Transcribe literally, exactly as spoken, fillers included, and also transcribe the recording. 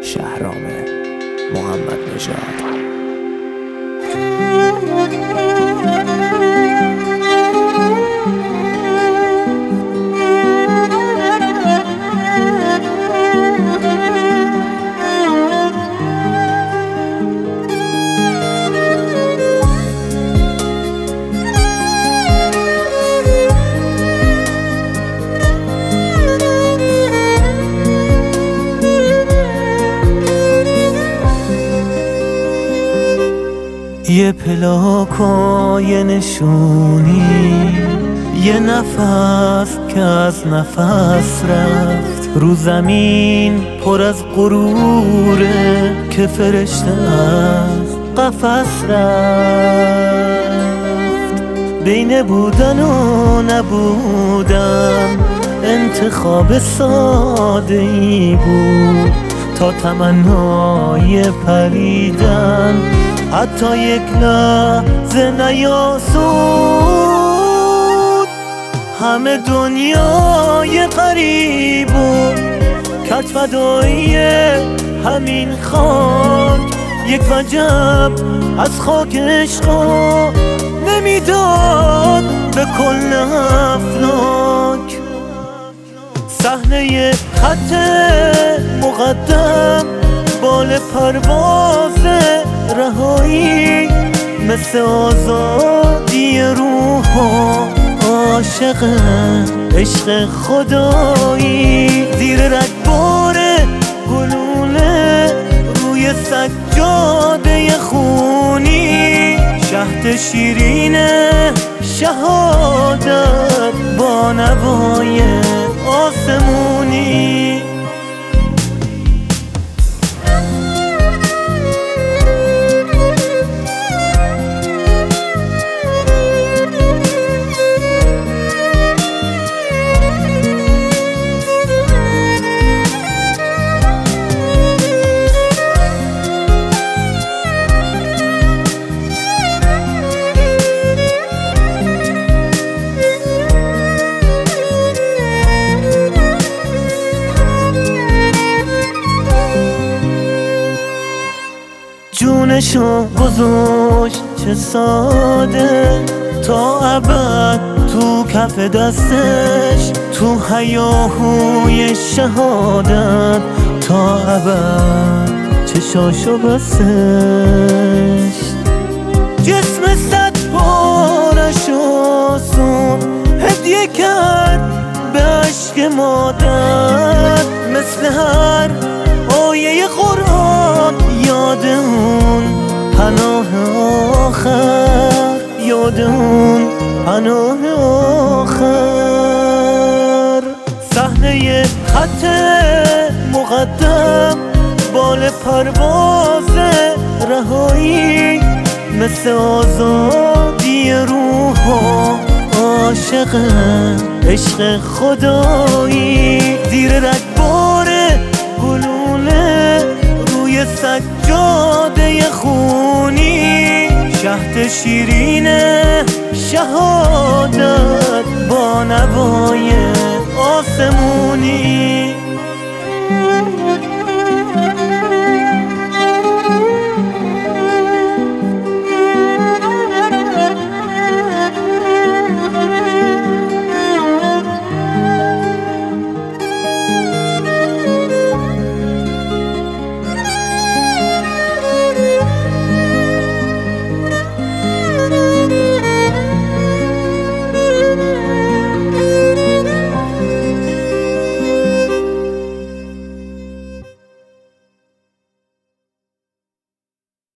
شهرام محمد نژاد. یه پلاک و یه نشونی، یه نفس که از نفس رفت رو زمین پر از غروره که فرشته از قفس رفت. بین بودن و نبودن انتخاب ساده ای بود، تا تمنای پریدن حتی یک لحظه نیاسود. همه دنیای غریب و کرد فدایی همین خاک، یک وجب از خاک عشقا نمیداد به کل افلاک. صحنه خط مقدم بال پرواز رهایی، مثل آزادی روح و عاشق عشق خدایی. زیر رگبار گلوله روی سجاده خونی، شهد شیرین شهادت با نوای آسمونی. جونشو گذاشت چه ساده تا ابد تو کف دستش، تو هیاهوی شهادت تا ابد چشاشو بستش. جسم صد پارشو سون هدیه کرد به عشق مادر، مثل هر آیه قرآن یاد اون پناه آخر، یاد اون پناه آخر. صحنه خط مقدم بال پرواز رهایی، مثل آزادی روح و عاشق عشق خدایی. زیر رگبار گلوله روی سجاده خونی، شهد شیرین شهادت با نوای آسمونی.